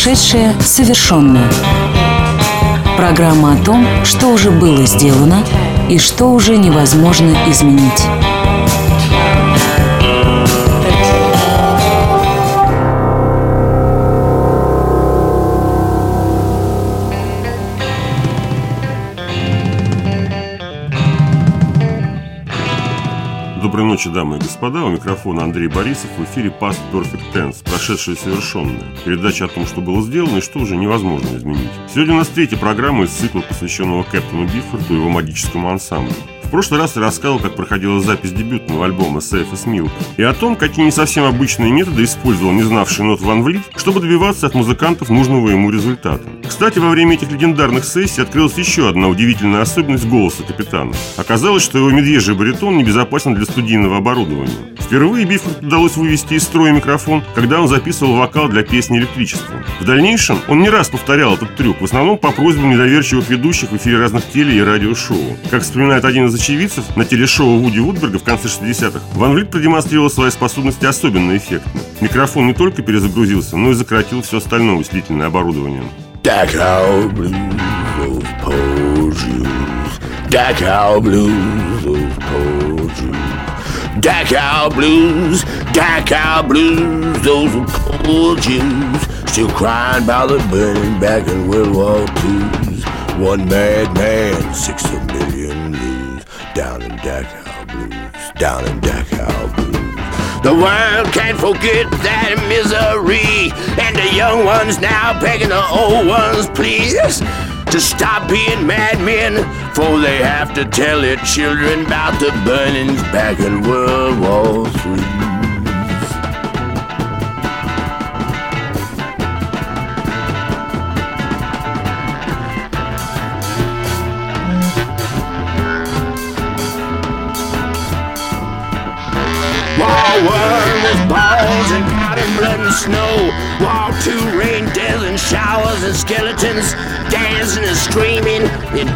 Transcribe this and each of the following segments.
Прошедшее совершенное. Программа о том, что уже было сделано и что уже невозможно изменить. Доброй ночи, дамы и господа. У микрофона Андрей Борисов. В эфире Past Perfect Tense. Прошедшее совершенное. Передача о том, что было сделано и что уже невозможно изменить. Сегодня у нас третья программа из цикла, посвященного Кэптену Биффорду и его магическому ансамблю. В прошлый раз я рассказал, как проходила запись дебютного альбома Safest Milk и о том, какие не совсем обычные методы использовал не знавший нот Ван Влит, чтобы добиваться от музыкантов нужного ему результата. Кстати, во время этих легендарных сессий открылась еще одна удивительная особенность голоса капитана. Оказалось, что его медвежий баритон небезопасен для студийного оборудования. Впервые Биффорду удалось вывести из строя микрофон, когда он записывал вокал для песни «Электричество». В дальнейшем он не раз повторял этот трюк, в основном по просьбам недоверчивых ведущих в эфире разных теле- и радиошоу. Как вспоминает один из очевидцев, на телешоу Вуди Вудберга в конце 60-х Ван Влит продемонстрировал свои способности особенно эффектно. Микрофон не только перезагрузился, но и сократил все остальное усилительное оборудование. Dachau blues, those poor Jews. Dachau blues, those poor Jews. Dachau blues, those poor Jews. Still crying about the burning back in World War II. One mad man, 60 million blues. Down in Dachau blues, down in Dachau blues. The world can't forget that misery, and the young ones now begging the old ones, please, to stop being madmen, for they have to tell their children about the burnings back in World War III. War was balls and powder, blood and snow. War II rain, death and showers and skeletons dancing and screaming and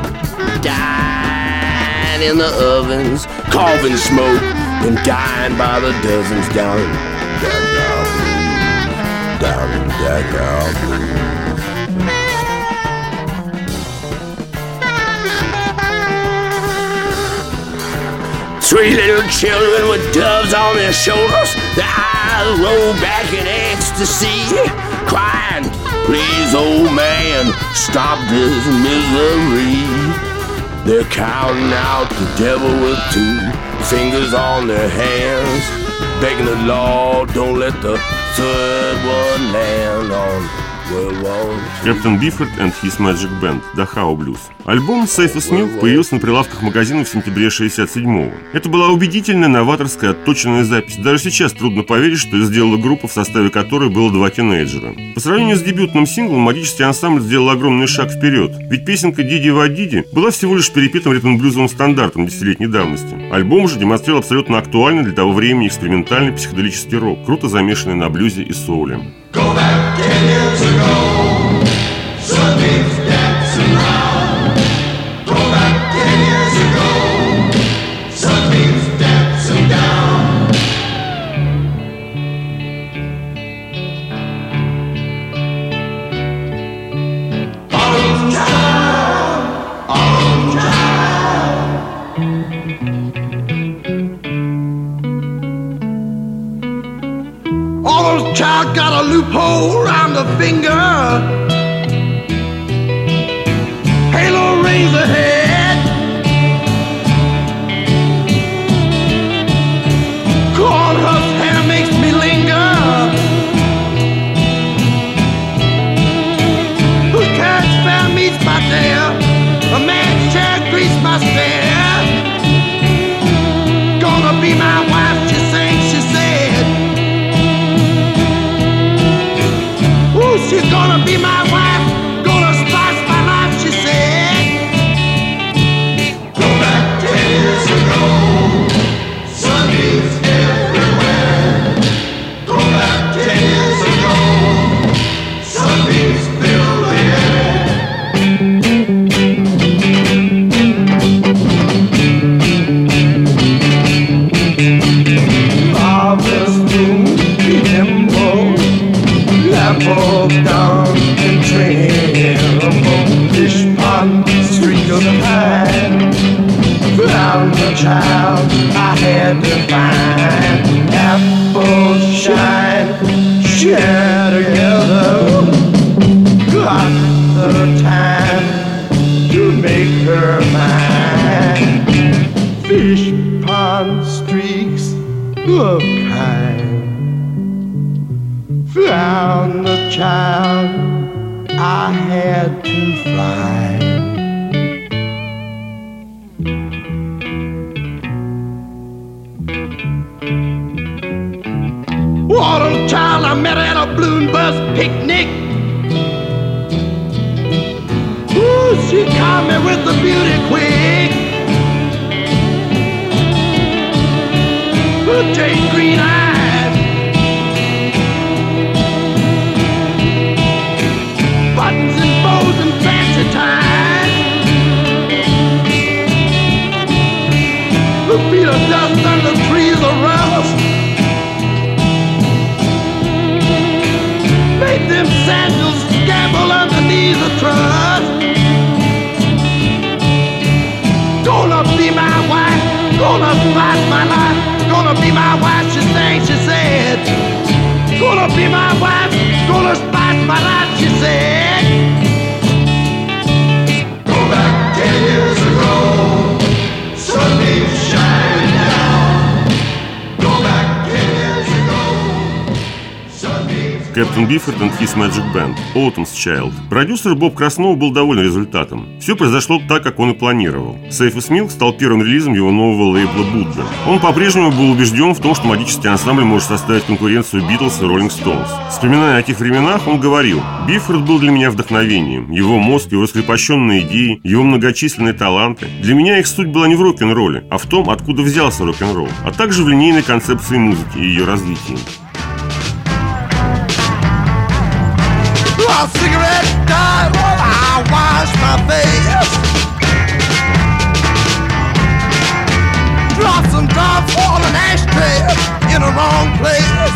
dying in the ovens, coughing smoke and dying by the dozens down in Dachau blues, down in Dachau blues. Three little children with doves on their shoulders, their eyes roll back in ecstasy, crying, please, old man, stop this misery. They're counting out the devil with two fingers on their hands, begging the Lord, don't let the third one land on World War. Кэптен Биффорд and His Magic Band, Dachau Blues. Альбом Safest Milk появился на прилавках магазинов в сентябре 67-го. Это была убедительная, новаторская, отточенная запись. Даже сейчас трудно поверить, что сделала группа, в составе которой было два тинейджера. По сравнению с дебютным синглом, магический ансамбль сделал огромный шаг вперед. Ведь песенка «Диди ва Диди» была всего лишь перепетым ритм-блюзовым стандартом десятилетней давности. Альбом же демонстрировал абсолютно актуальный для того времени экспериментальный психоделический рок, круто замешанный на блюзе и соуле. Go back 10 years ago, sunbeams dancing round. Go back 10 years ago, sunbeams dancing down. Autumn child, autumn child. Autumn child got a loophole around the finger. Halo rings ahead. Cornhusk hair makes me linger. Who carries fair meets my dare. A man's chair greets my stare. Gonna be my wife, she sang, she said. She's gonna to find apples shine, share together. Got the time to make her mine. Fish pond streaks of kind. Found the child I had to find. Autumn child I met at a balloon bus picnic. Ooh, she caught me with the beauty quick. Ooh, jade green eyes, buttons and bows and fancy ties. Ooh, feet of dust under trees of rust. Made them sandals gamble underneath the trust. Gonna be my wife, gonna spice my life. Gonna be my wife, she sang, she said. Gonna be my wife, gonna spice my life, she said. Go back 10 years ago, sunbeams shining down. Go back 10 years ago, sunbeams. Captain Beefheart and His Magic Band, Autumn's Child. Продюсер Боб Краснов был доволен результатом. Все произошло так, как он и планировал. Safest Milk стал первым релизом его нового лейбла Будда. Он по-прежнему был убежден в том, что магический ансамбль может составить конкуренцию Beatles и Rolling Stones. Вспоминая о тех временах, он говорил: «Бифорд был для меня вдохновением. Его мозг, его раскрепощенные идеи, его многочисленные таланты. Для меня их суть была не в рок-н-ролле, а в том, откуда взялся рок-н-ролл, а также в линейной концепции музыки и ее развитии». A cigarette died while I wash my face. Drop some drops on an ashtray in the wrong place.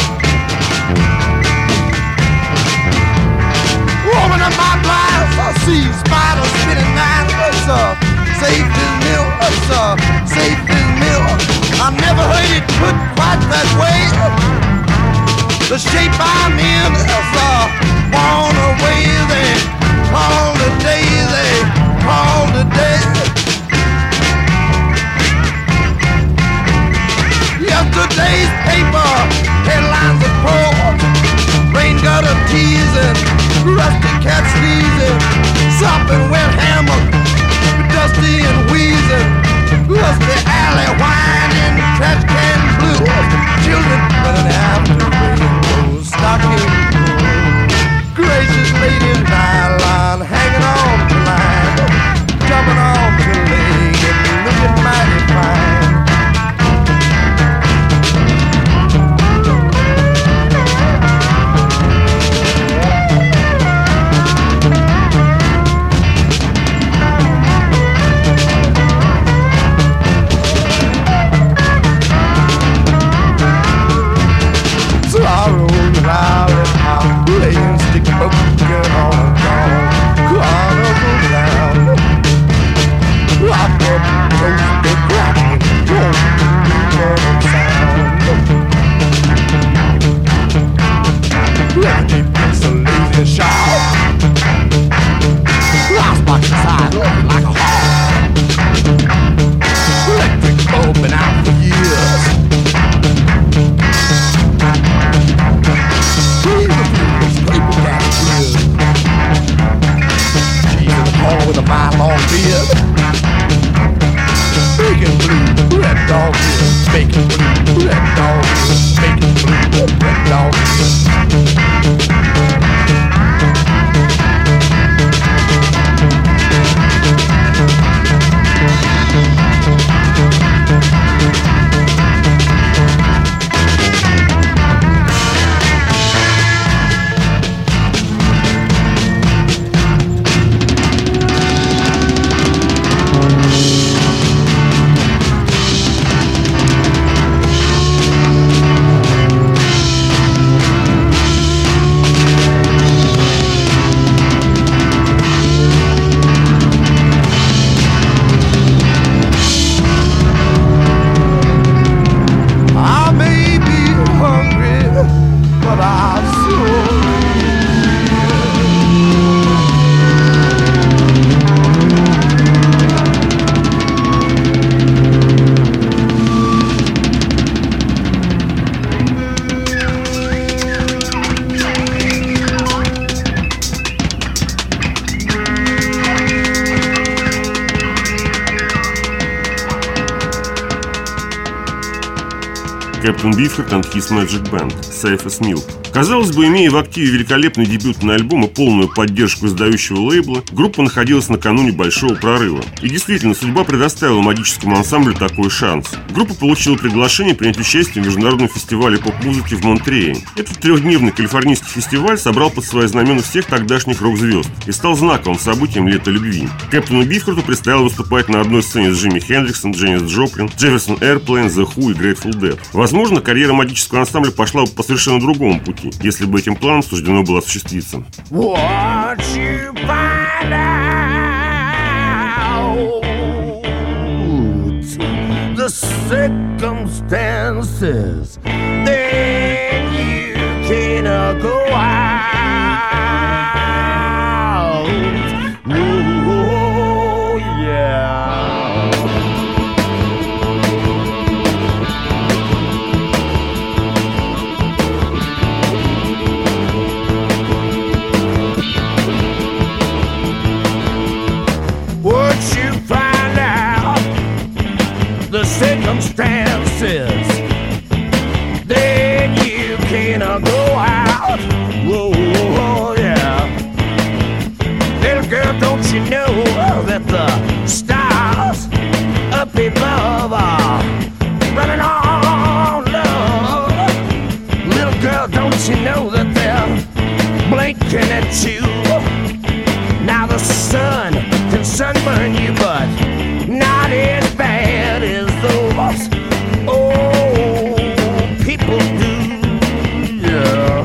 Woman in my glass, I see spiders spinning mine. It's safe as milk, it's safe as milk. I never heard it put quite that way. The shape I'm in is worn away. They call the day, they call the day. Yesterday's paper headlines are poor. Rain gutter teasing, rusty cat sneezing, sopping wet hammer, dusty and wheezing, rusty alley whining, trash can blues, children running after rainbows, stocking gracious ladies, nylon hanging on the line, jumping on the leg and looking mighty fine. Captain Beefheart and His Magic Band, Safe as Milk. Казалось бы, имея в активе великолепный дебютный альбом и полную поддержку издающего лейбла, группа находилась накануне большого прорыва. И действительно, судьба предоставила магическому ансамблю такой шанс. Группа получила приглашение принять участие в международном фестивале поп-музыки в Монтерее. Этот трехдневный калифорнийский фестиваль собрал под свои знамена всех тогдашних рок-звезд и стал знаковым событием лета любви. Кэптону Бифхарту предстояло выступать на одной сцене с Джимми Хендриксом, Дженнис Джоплин, Jefferson Airplane, The Who и Grateful Dead. Возможно, карьера магического ансамбля пошла бы по совершенно другому пути, если бы этим планом суждено было осуществиться. The circumstances, then you cannot go out. Oh, yeah. Once you find out the circumstances, then you cannot go out. Whoa, yeah. Little girl, don't you know that the stars up above are running on love? Little girl, don't you know that they're blinking at you? Now the sun can sunburn you, but not as bad as those old people do, yeah.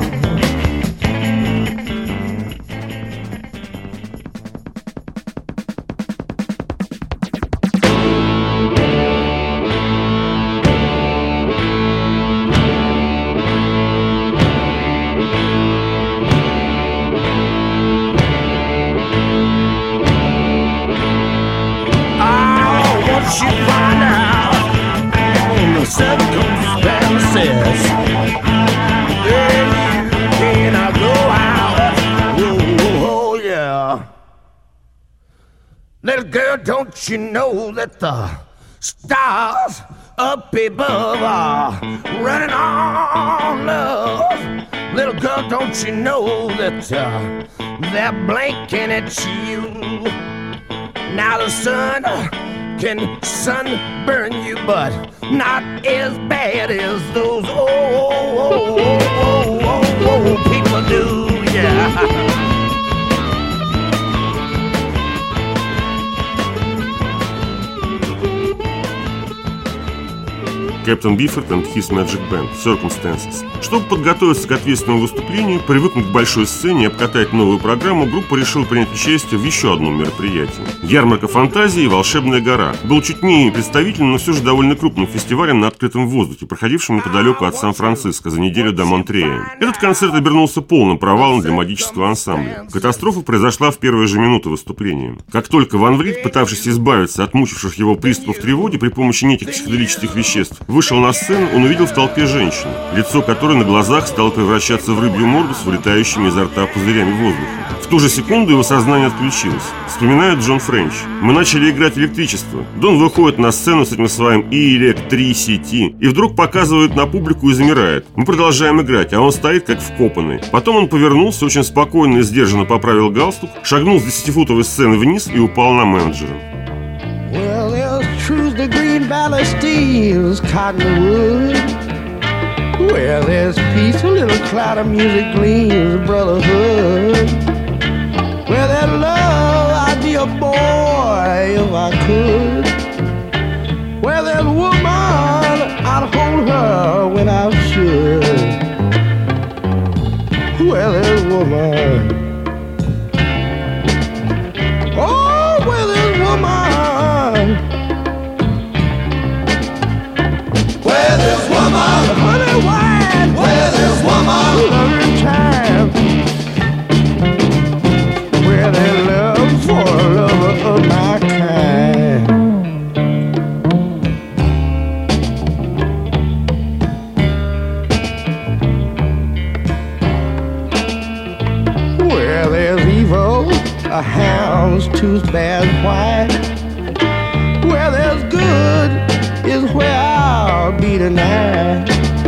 You find out the circumstances, then you cannot go out. Oh, yeah. Little girl, don't you know that the stars up above are running on love? Little girl, don't you know that they're blinking at you? Now the sun can sunburn you, but not as bad as those old people do, yeah. Captain Beefheart and His Magic Band, Circumstances. Чтобы подготовиться к ответственному выступлению, привыкнуть к большой сцене и обкатать новую программу, группа решила принять участие в еще одном мероприятии. Ярмарка фантазии «Волшебная гора» был чуть менее представительным, но все же довольно крупным фестивалем на открытом воздухе, проходившим неподалеку от Сан-Франциско за неделю до Монтерея. Этот концерт обернулся полным провалом для магического ансамбля. Катастрофа произошла в первые же минуты выступления. Как только Ван Врит, пытавшийся избавиться от мучивших его приступов тревоги при помощи неких психоделических веществ, вышел на сцену, он увидел в толпе женщину, лицо которой на глазах стало превращаться в рыбью морду с вылетающими изо рта пузырями воздуха. В ту же секунду его сознание отключилось. Вспоминает Джон Френч. Мы начали играть электричество. Дон выходит на сцену с этим своим «Electricity» и вдруг показывает на публику и замирает. Мы продолжаем играть, а он стоит как вкопанный. Потом он повернулся, очень спокойно и сдержанно поправил галстук, шагнул с 10-футовой сцены вниз и упал на менеджера. Well, there's truth to Green Valley Steve's Cottonwood. Where there's peace, a little cloud of music gleams, brotherhood. Where there's love, I'd be a boy if I could. Where there's woman, I'd hold her when I should. Where there's woman, oh, where there's woman, where there's woman, honey wine, where there's woman, loving time, where there's love for a lover of my kind. Where there's evil, a hound's tooth bears white. Where there's good is where I'll be tonight.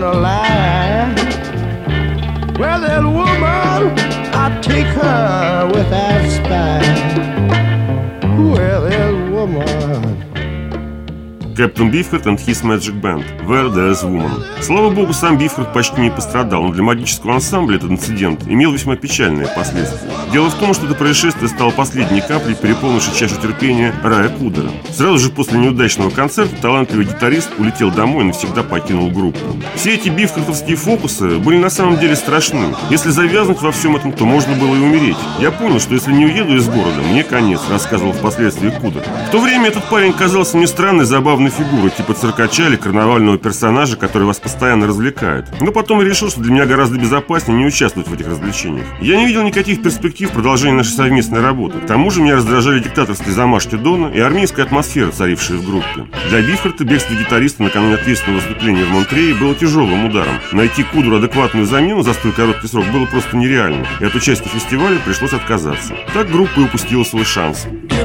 woman alive. Well, that woman, I take her without spite. Well, that woman. Captain Beefheart and His Magic Band, Where There's Woman. Слава богу, сам Бифхард почти не пострадал, но для магического ансамбля этот инцидент имел весьма печальные последствия. Дело в том, что это происшествие стало последней каплей, переполнившей чашу терпения Рая Кудера. Сразу же после неудачного концерта талантливый гитарист улетел домой и навсегда покинул группу. Все эти бифхартовские фокусы были на самом деле страшны. Если завязнуть во всем этом, то можно было и умереть. Я понял, что если не уеду из города, мне конец, рассказывал впоследствии Кудер. В то время этот парень казался мне странной, забавной фигурой, типа циркача или карнавального персонажа, который вас постоянно развлекает. Но потом я решил, что для меня гораздо безопаснее не участвовать в этих развлечениях. Я не видел никаких перспектив продолжения нашей совместной работы. К тому же меня раздражали диктаторские замашки Дона и армейская атмосфера, царившая в группе. Для Бифхарта бегство гитариста накануне ответственного выступления в Монтрее было тяжелым ударом. Найти Кудеру адекватную замену за столь короткий срок было просто нереально, и от участия в фестивале пришлось отказаться. Так группа и упустила свой шанс.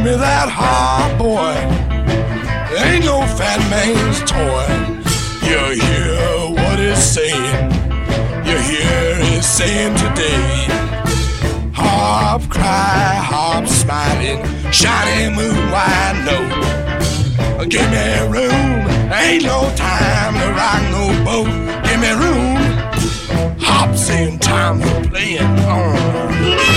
Ain't no fat man's toy. You hear what it's saying. You hear it saying today. Hop, cry, hop, smiling, shiny moon, wide no. Give me room. Ain't no time to rock no boat. Give me room. Hop's in time for playing on.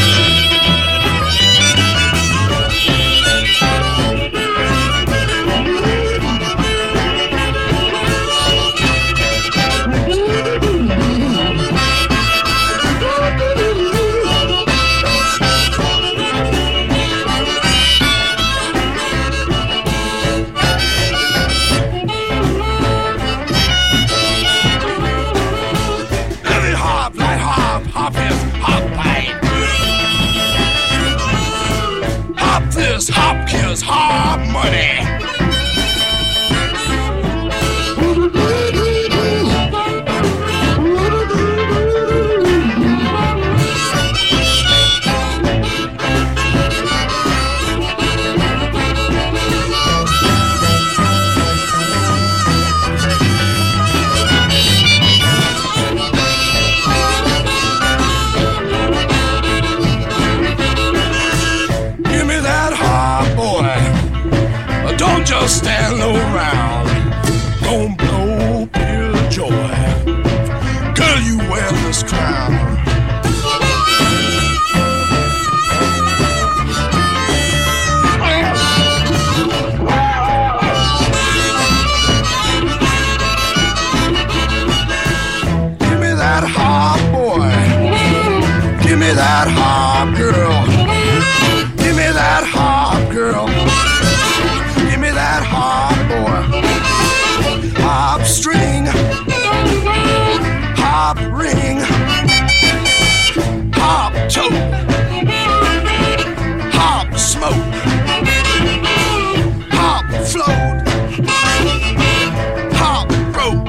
Hop kills hard money. Just stand around, don't blow pure joy. Girl, you wear this crown. Give me that hop, boy. Give me that hop, girl. Give me that hop, girl. That hop boy, hop string, hop ring, hop tote, hop smoke, hop float, hop rope.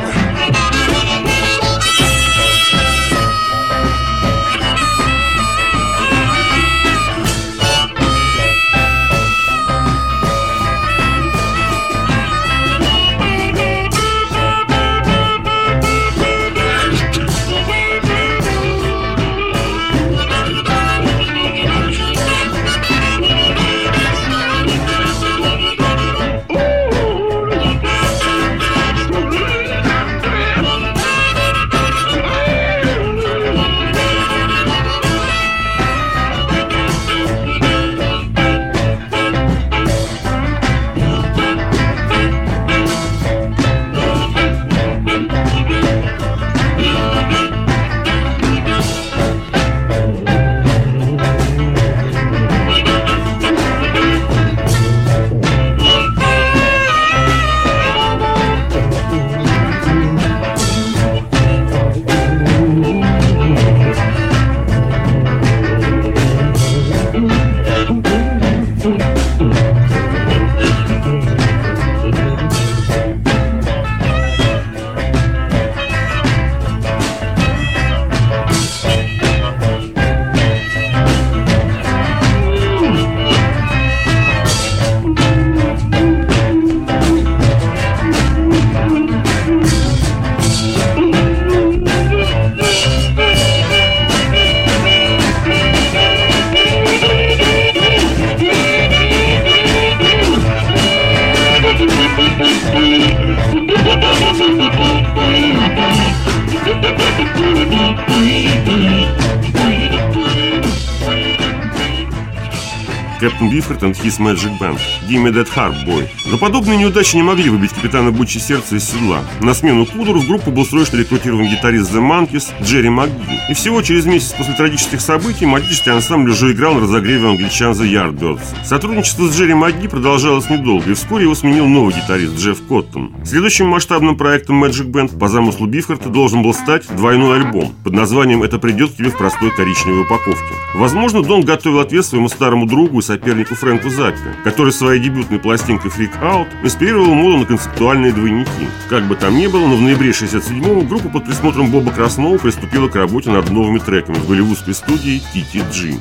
Captain Beefheart and His Magic Band, Give Me That Harp, Boy. Но подобные неудачи не могли выбить капитана Бутчи сердце из седла. На смену Кудору в группу был срочно рекрутирован гитарист The Monkees Джерри МакГи. И всего через месяц после трагических событий мальчишский ансамбль уже играл на разогреве англичан The Yardbirds. Сотрудничество с Джерри МакГи продолжалось недолго, и вскоре его сменил новый гитарист Джефф Коттон. Следующим масштабным проектом Magic Band по замыслу Бифхарта должен был стать двойной альбом под названием «Это придет к тебе в простой коричневой упаковке». Возможно, Дон готовил ответ своему старому другу и сопернику Фрэнку Заппи, который своей дебютной пластинкой Freak Out инспирировал моду на концептуальные двойники. Как бы там ни было, но в ноябре 1967-го группа под присмотром Боба Краснова приступила к работе над новыми треками в голливудской студии TTG.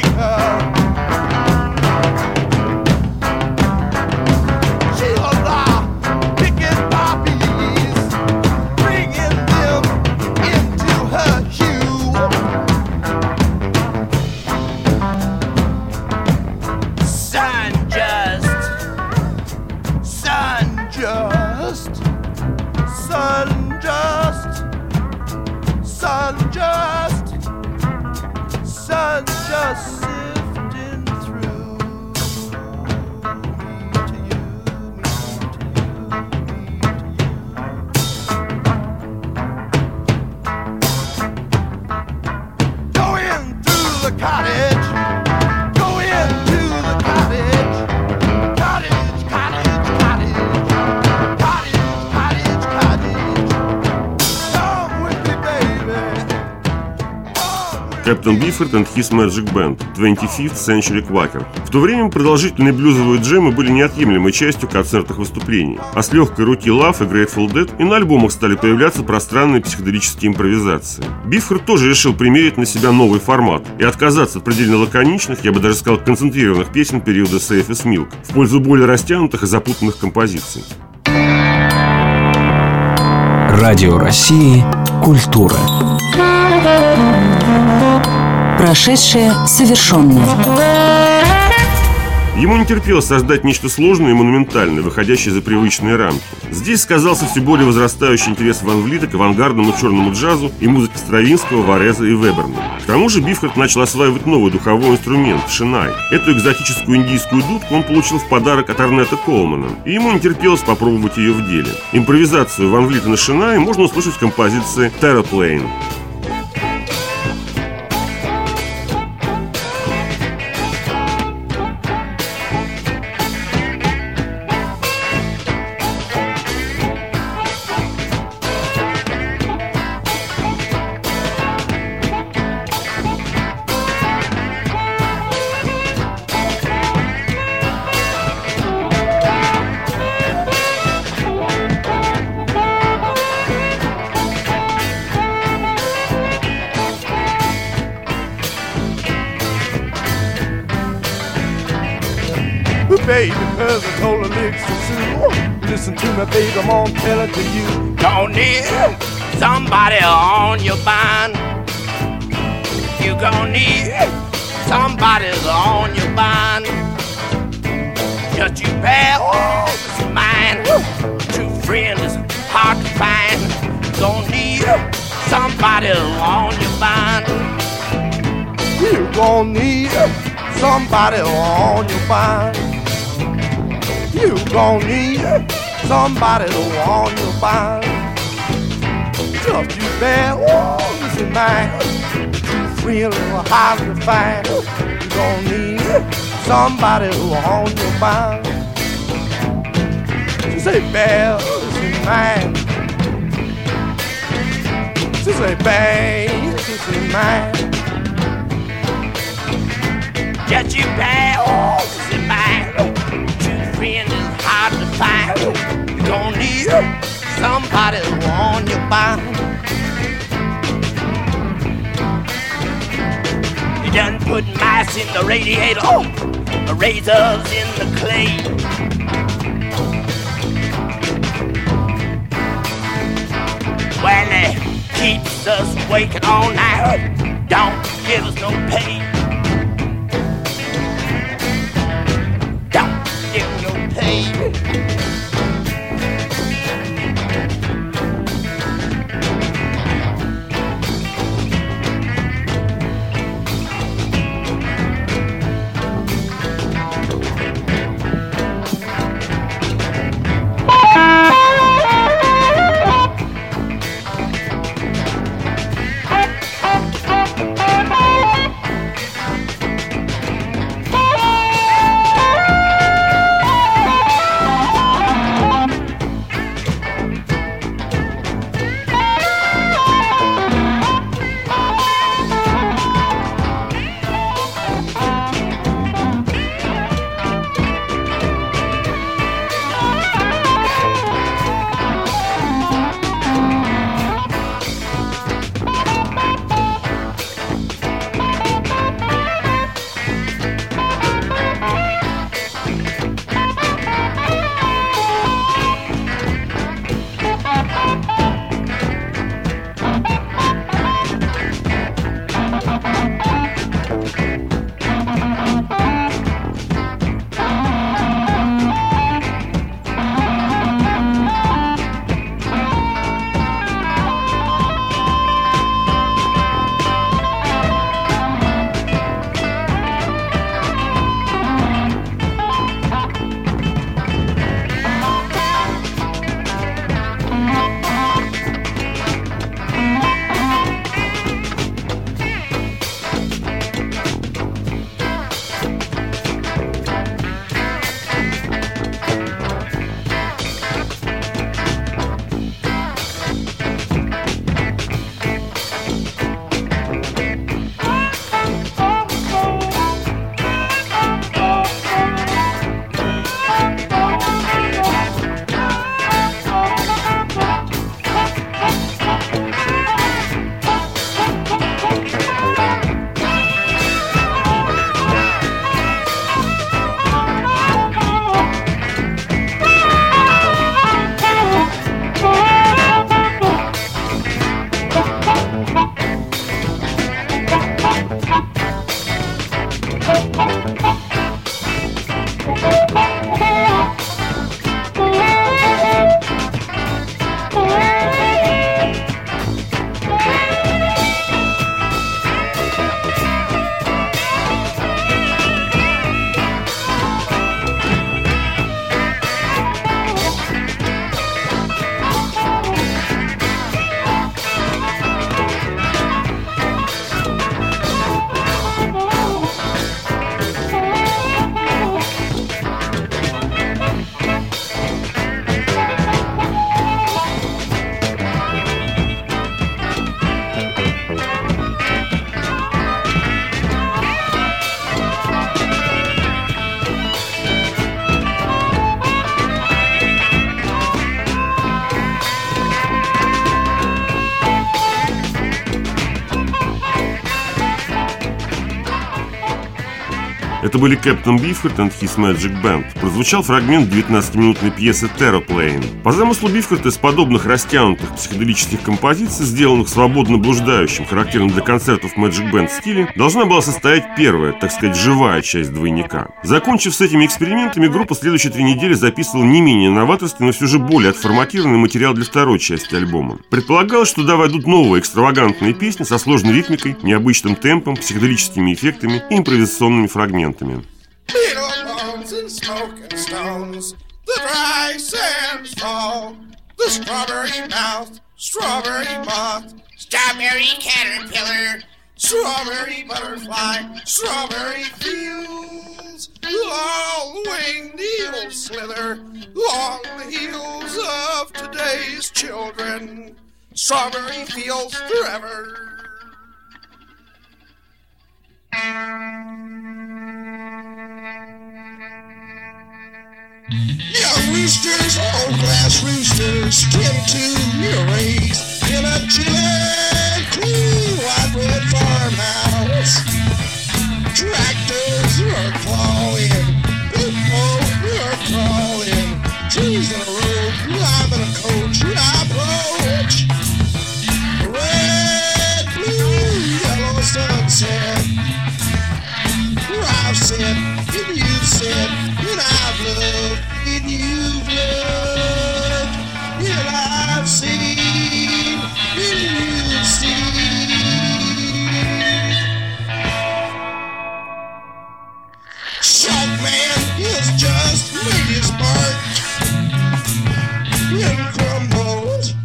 take her. She was picking poppies, bringing them into her hue. Sun just, sun just, sun just, sun just, sun just sifting through me to you, me to you, going through the cottage, going to the cottage, cottage, cottage, cottage, cottage, cottage, cottage. Come with me, baby. Captain Beefheart and His Magic Band, 25th Century Quaker. В то время продолжительные блюзовые джемы были неотъемлемой частью концертных выступлений, а с легкой руки Love и Grateful Dead и на альбомах стали появляться пространные психоделические импровизации. Beefheart тоже решил примерить на себя новый формат и отказаться от предельно лаконичных, я бы даже сказал, концентрированных песен периода Safe as Milk в пользу более растянутых и запутанных композиций. Радио России «Культура». Прошедшее совершенное. Ему не терпелось создать нечто сложное и монументальное, выходящее за привычные рамки. Здесь сказался все более возрастающий интерес Ван Влита к авангардному черному джазу и музыке Стравинского, Вареза и Веберна. К тому же Бифхарт начал осваивать новый духовой инструмент – шинай. Эту экзотическую индийскую дудку он получил в подарок от Орнета Коулмана, и ему не терпелось попробовать ее в деле. Импровизацию Ван Влита на шинае можно услышать в композиции «Terraplane». Baby, cause I told her licks to Sue. Listen to me, baby, I'm gonna tell it to you. Don't need somebody on your mind. You gon' need somebody on your mind. Just you bear in mind. True friend is hard to find. Gon' need somebody on your mind. You gon' need somebody on your mind. You gon' need somebody on your mind. Just you bear this in mind. You feel hard to find. You gon' need somebody on your mind. She say bear this in mind. She say bang this in mind. Just you bear this in mind. Friend is hard to find. You gon' need somebody on your mind. You done put mice in the radiator, razors in the clay. Well, it keeps us waking all night. Don't give us no pay. Это были Captain Beefheart and His Magic Band. Прозвучал фрагмент 19-минутной пьесы Terraplane. По замыслу Бифхарта из подобных растянутых психоделических композиций, сделанных свободно блуждающим, характерным для концертов Magic Band стиле, должна была состоять первая, так сказать, живая часть двойника. Закончив с этими экспериментами, группа следующие 3 недели записывала не менее новаторский, но все же более отформатированный материал для второй части альбома. Предполагалось, что туда войдут новые экстравагантные песни со сложной ритмикой, необычным темпом, психоделическими эффектами и импровизационными фрагментами. Little bones and smoking stones, the dry sands fall, the strawberry mouth, strawberry moth, strawberry caterpillar, strawberry butterfly, strawberry fields, long winged eagles slither along the heels of today's children, strawberry fields forever. Young roosters, old glass roosters, skin to your race in a chilly, cool, white red farmhouse. Tractors are clawing, people are crawling, trees in a row, I'm in a coach, I approach. Red, blue, yellow sunset. I've said, and you've said, and I've loved, and you've loved, and I've seen, and you've seen. Salt man is just made his mark and crumbled.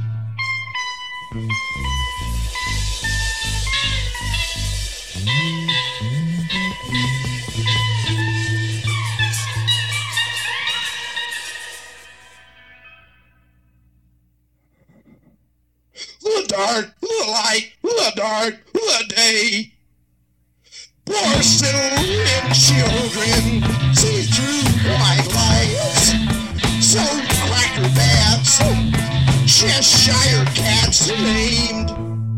The dark, the light, the dark, the day. Poor silver children see through white lights. So cracker bats, Cheshire cats named.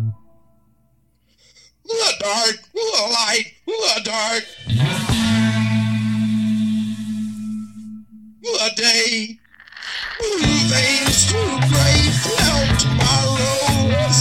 The dark, the light, the dark, the day. Blue veins through gray cloud tomorrows.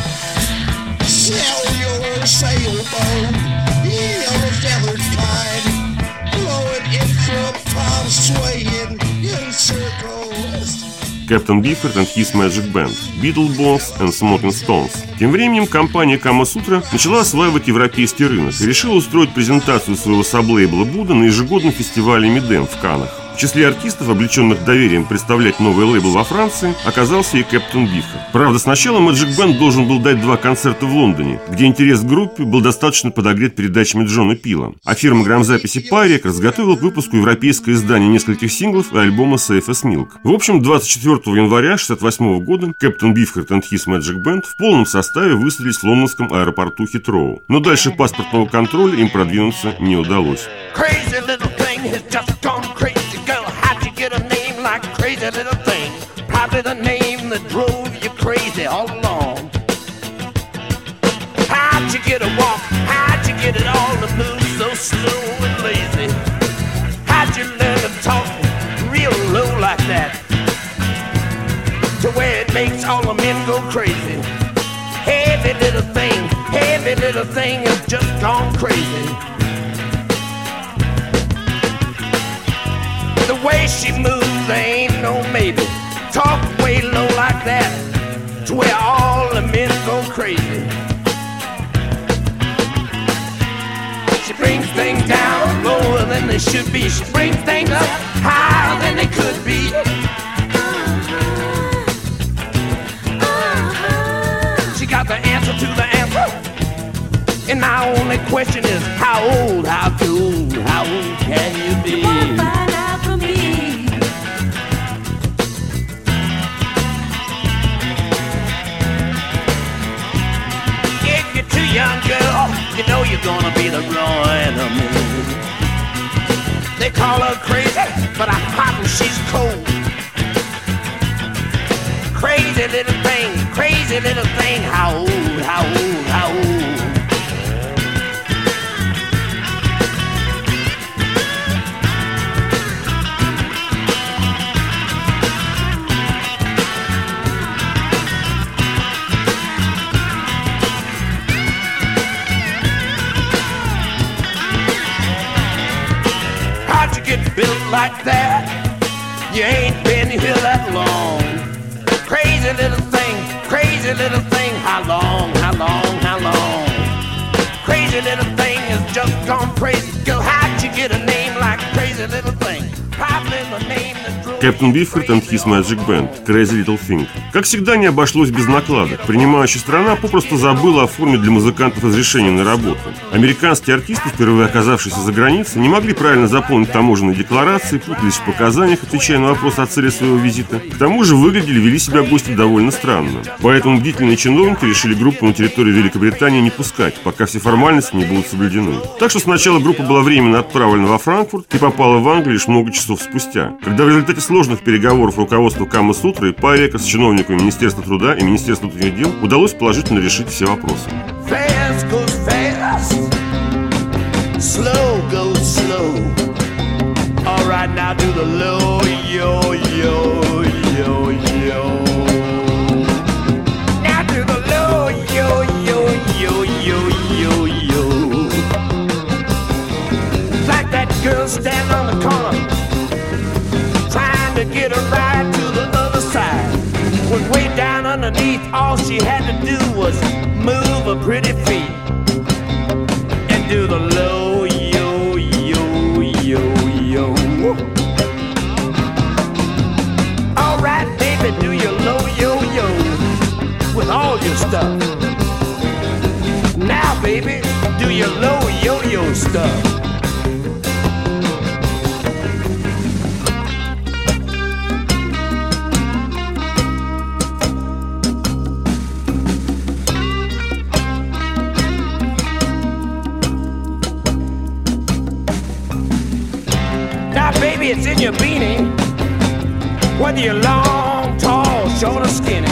Sell your sailboat, yellow feathered kind, blowing in from palms, swaying in circles. Captain Beefheart and His Magic Band, Beetlebones and Smoking Stones. Тем временем компания Kama Sutra начала осваивать европейский рынок и решила устроить презентацию своего саблейбла Будда на ежегодном фестивале Мидем в Каннах. В числе артистов, облеченных доверием представлять новый лейбл во Франции, оказался и Captain Beefheart. Правда, сначала Magic Band должен был дать 2 концерта в Лондоне, где интерес к группе был достаточно подогрет передачами Джона Пила. А фирма грамзаписи Pyrex разготовила к выпуску европейское издание нескольких синглов и альбома Safe as Milk. В общем, 24 января 1968 года Captain Beefheart and His Magic Band в полном составе высадились в лондонском аэропорту Хитроу. Но дальше паспортного контроля им продвинуться не удалось. Crazy little thing, probably the name that drove you crazy all along. How'd you get a walk? How'd you get it all to move so slow and lazy? How'd you learn to talk real low like that, to where it makes all the men go crazy? Heavy little thing has just gone crazy. way she moves, there ain't no maybe. Talk way low like that, to where all the men go crazy. She brings things down lower than they should be. She brings things up higher than they could be. She got the answer to the answer. And my only question is, how old can you be? You won't find out from me. If you're too young, girl, you know you're gonna be the ruin of me. They call her crazy, but I'm hot and she's cold. Crazy little thing, how old? How'd you get built like that? You ain't been here that long. Crazy little thing, how long? Crazy little thing has just gone crazy. Girl, how'd you get a name like crazy little thing? Probably the name that drove... Captain Beefheart and His Magic Band, Crazy Little Thing. Как всегда, не обошлось без накладок. Принимающая страна попросту забыла оформить для музыкантов разрешение на работу. Американские артисты, впервые оказавшиеся за границей, не могли правильно заполнить таможенные декларации, путались в показаниях, отвечая на вопросы о цели своего визита. К тому же вели себя гости довольно странно. Поэтому бдительные чиновники решили группу на территорию Великобритании не пускать, пока все формальности не будут соблюдены. Так что сначала группа была временно отправлена во Франкфурт и попала в Англию лишь много часов спустя, когда в результате сложных переговоров руководства Кама-Сутры, Парека с чиновниками Министерства труда и Министерства внутренних дел удалось положительно решить все вопросы. Fast goes fast, slow goes slow. All right, now do the low, yo, yo, yo, yo. Now do the low, yo, yo, yo, yo, yo, yo. Like that girl standing on the corner, trying to get a ride to the other side. When way down underneath, all she had to do was move her pretty feet and do the low, yo, yo, yo, yo. All right, baby, do your low, yo, yo with all your stuff. Now, baby, do your low, yo, yo stuff. Baby, it's in your beanie, whether you're long, tall, short, or skinny.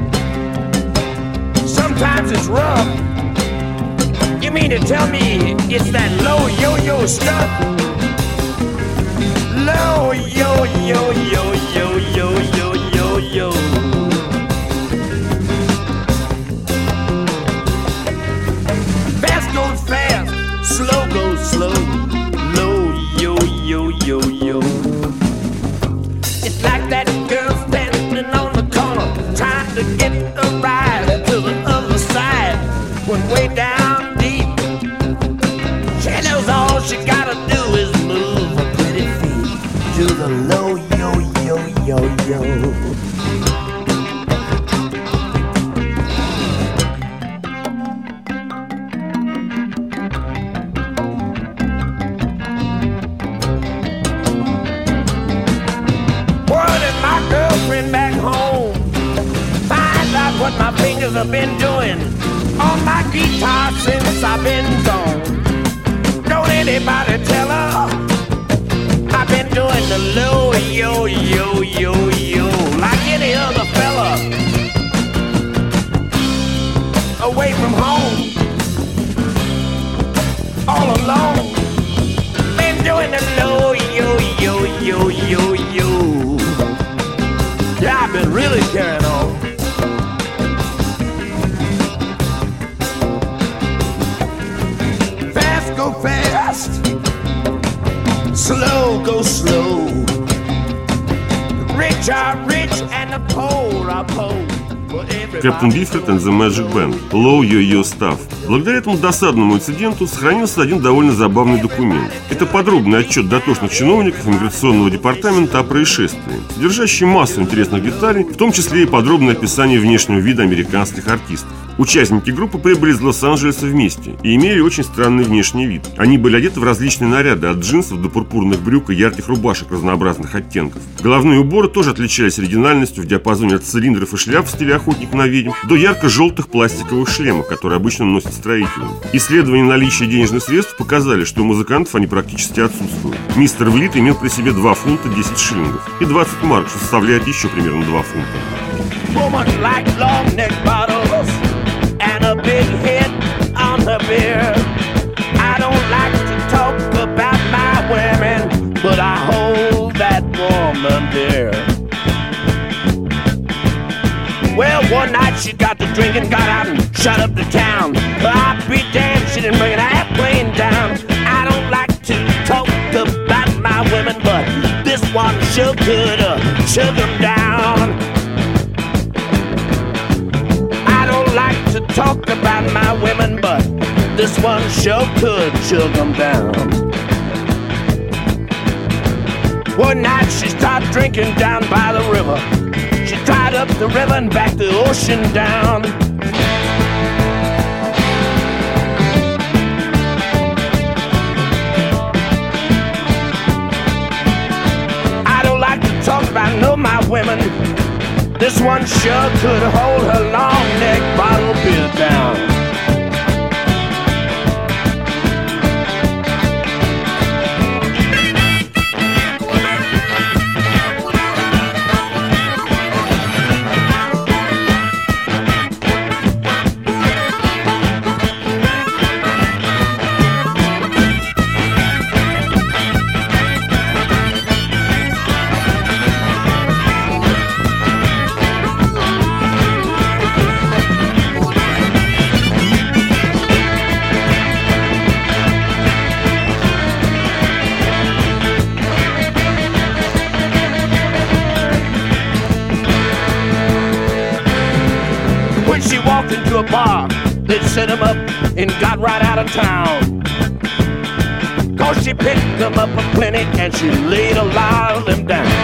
Sometimes it's rough. You mean to tell me it's that low yo-yo stuff? Low yo-yo-yo-yo-yo-yo-yo. Fast goes fast, slow goes slow. Yo, yo, yo. It's like that girl standing on the corner, trying to get a ride to the other side. When way down deep, she knows all she gotta do is move her pretty feet to the low, yo, yo, yo, yo. What my fingers have been doing on my guitar since I've been gone. Don't anybody tell her I've been doing the low, yo, yo, yo, yo, like any other fella away from home, all alone. Been doing the low, yo, yo, yo, yo, yo. Yeah, I've been really carrying on. Go fast, slow go slow. rich are rich and the poor are poor. Captain Beefheart and the Magic Band. Low Yo-Yo Stuff. Благодаря этому досадному инциденту сохранился один довольно забавный документ. Это подробный отчет дотошных чиновников иммиграционного департамента о происшествии, содержащий массу интересных деталей, в том числе и подробное описание внешнего вида американских артистов. Участники группы прибыли из Лос-Анджелеса вместе и имели очень странный внешний вид. Они были одеты в различные наряды, от джинсов до пурпурных брюк и ярких рубашек разнообразных оттенков. Головные уборы тоже отличались оригинальностью в диапазоне от цилиндров и шляп в стиле охотник на ведьм до ярко-желтых пластиковых шлемов, которые обычно носят строители. Исследования наличия денежных средств показали, что у музыкантов они практически отсутствуют. Мистер Влит имел при себе 2 фунта 10 шиллингов и 20 марок, что составляет еще примерно 2 фунта. And a big hit on her beer. I don't like to talk about my women, but I hold that woman dear. Well, one night she got to drinking, got out and shut up the town. I'll be damned, she didn't bring an airplane down. I don't like to talk about my women, but this one sure could shut them down. To talk about my women, but this one sure could chug them down. One night she started drinking down by the river. She tried up the river and back the ocean down. I don't like to talk about no my women. This one sure could hold her long neck bottle beer down. Into a bar, they'd set him up and got right out of town. Cause she picked them up aplenty and she laid a lot of them down.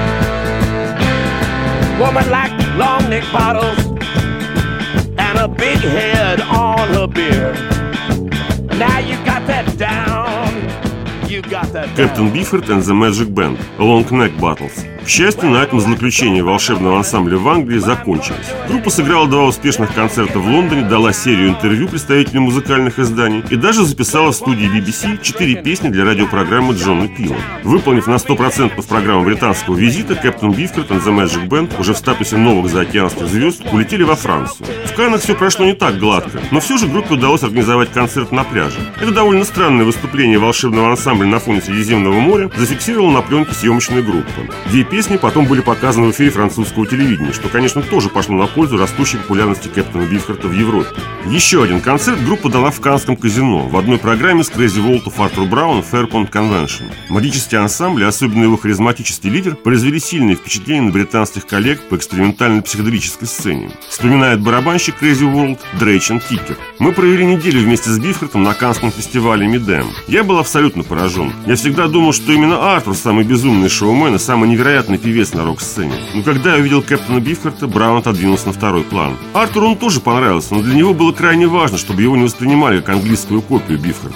Woman like long neck bottles and a big head on her beer. Now you got that down. Captain Beefheart and the Magic Band. Long Neck Battles. К счастью, на этом злоключения волшебного ансамбля в Англии закончились. Группа сыграла 2 успешных концерта в Лондоне, дала серию интервью представителям музыкальных изданий и даже записала в студии BBC 4 песни для радиопрограммы Джона Пила. Выполнив на 100% программу британского визита, Captain Beefheart and the Magic Band уже в статусе новых заокеанских звезд улетели во Францию. В Каннах все прошло не так гладко, но все же группе удалось организовать концерт на пляже. Это довольно странное выступление волшебного ансамбля на фоне Средиземного моря зафиксировала на пленке съемочная группа. 2 песни потом были показаны в эфире французского телевидения, что, конечно, тоже пошло на пользу растущей популярности Кэптона Бифхарта в Европе. Еще один концерт группа дала в Каннском казино в одной программе с Crazy World of Arthur Brown Fairpont Convention. Магический ансамбль, особенно его харизматический лидер, произвели сильное впечатление на британских коллег по экспериментальной психоделической сцене. Вспоминает барабанщик Crazy World Дрейчен Кикер. Мы провели неделю вместе с Бифхартом на Каннском фестивале Мидем. Я был абсолютно поражен. Я всегда думал, что именно Артур самый безумный шоумен и самый невероятный певец на рок-сцене. Но когда я увидел Кэптона Бифхарта, Браун отодвинулся на второй план. Артуру он тоже понравился, но для него было крайне важно, чтобы его не воспринимали как английскую копию Бифхарта.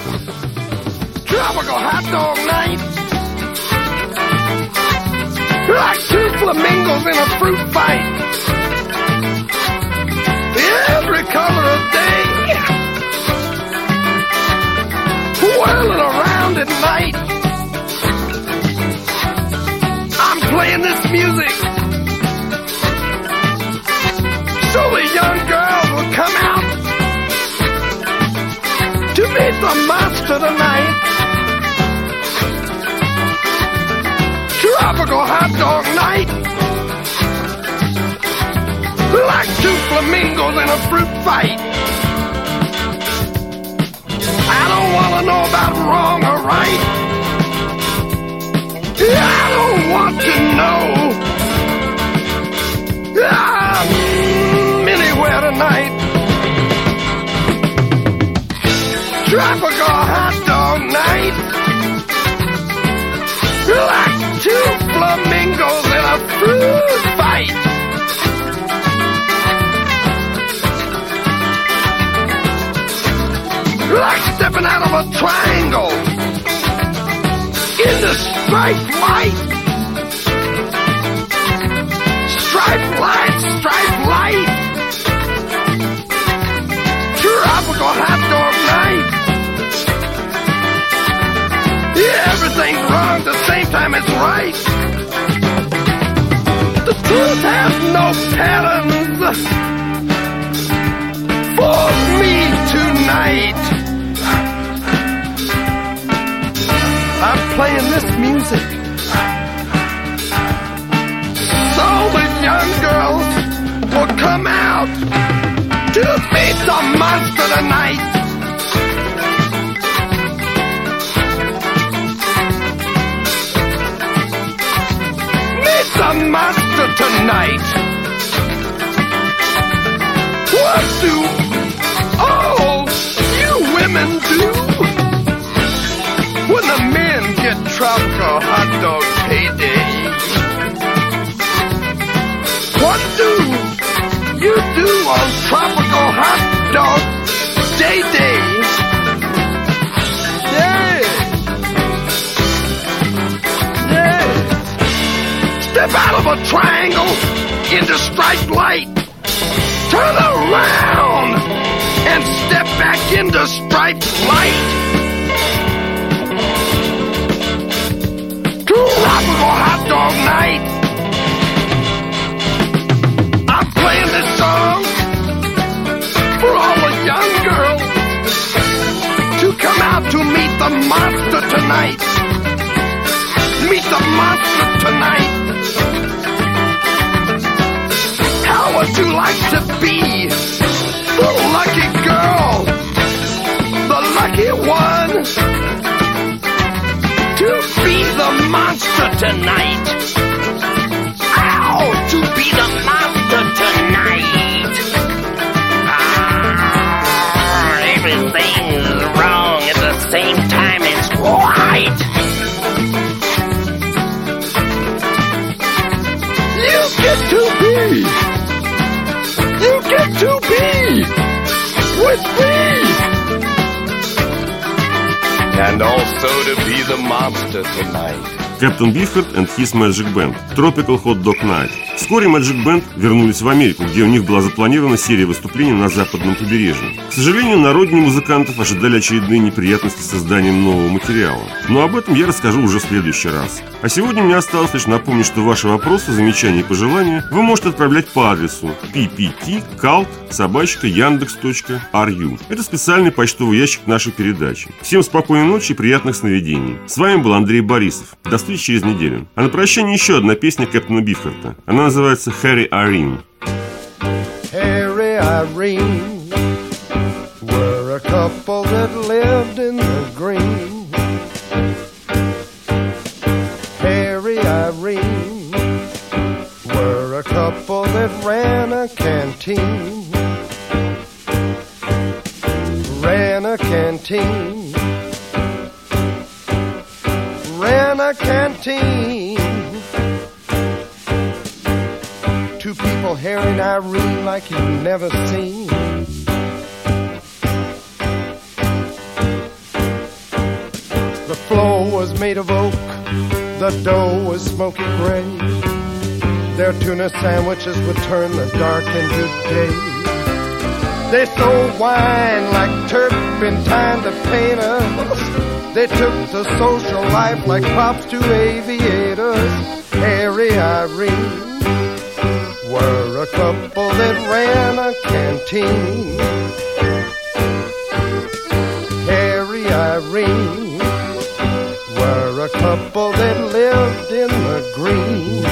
Playing this music so the young girls will come out to meet the monster tonight. Tropical hot dog night, like 2 flamingos in a fruit fight. I don't want to know about wrong or right. I don't want to know a triangle in the striped light. Striped light, striped light. Tropical hot dog night. Yeah, everything's wrong at the same time it's right. The truth has no patterns for me tonight. I'm playing this music so the young girls will come out to meet the monster tonight. Meet the monster tonight. What do all you women do when the men get tropical hot dog payday? What do you do on tropical hot dog day? Yeah. Yeah. Step out of a triangle into striped light. Turn around and step back into striped light. Tropical hot dog night. I'm playing this song for all the young girls to come out to meet the monster tonight. Meet the monster tonight. How would you like to be the lucky girl, the lucky one, to be the monster tonight? Ow, to be the monster tonight. Everything's wrong at the same time it's right. You get to be with me, and also to be the monster tonight. Captain Beefheart and His Magic Band. Tropical Hot Dog Night. Вскоре Magic Band вернулись в Америку, где у них была запланирована серия выступлений на западном побережье. К сожалению, на родине музыкантов ожидали очередные неприятности с созданием нового материала. Но об этом я расскажу уже в следующий раз. А сегодня мне осталось лишь напомнить, что ваши вопросы, замечания и пожелания вы можете отправлять по адресу ppt.cult@yandex.ru. Это специальный почтовый ящик нашей передачи. Всем спокойной ночи и приятных сновидений. С вами был Андрей Борисов. До встречи через неделю. А на прощание еще одна песня Кэптона Бифхарта. Она называется «Harry Irene». Harry Irene were a couple that lived in the green. Harry Irene were a couple that ran a canteen. Ran a canteen. Ran a canteen. Two people, Harry and Irene, like you've never seen. The floor was made of oak, the dough was smoky gray. Their tuna sandwiches would turn the dark into day. They sold wine like turpentine to painters. They took to social life like props to aviators. Harry Irene were a couple that ran a canteen. Harry Irene were a couple that lived in the green.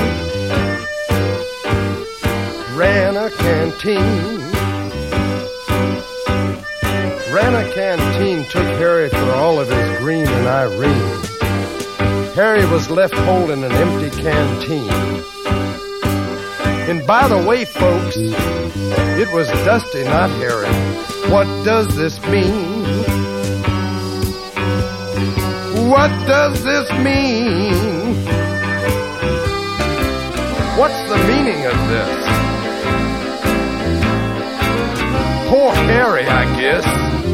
Ran a canteen. Ran a canteen, took Harry for all of his green and Irene. Harry was left holding an empty canteen. And by the way, folks, it was Dusty, not Harry. What does this mean? What does this mean? What's the meaning of this? Poor Harry, I guess.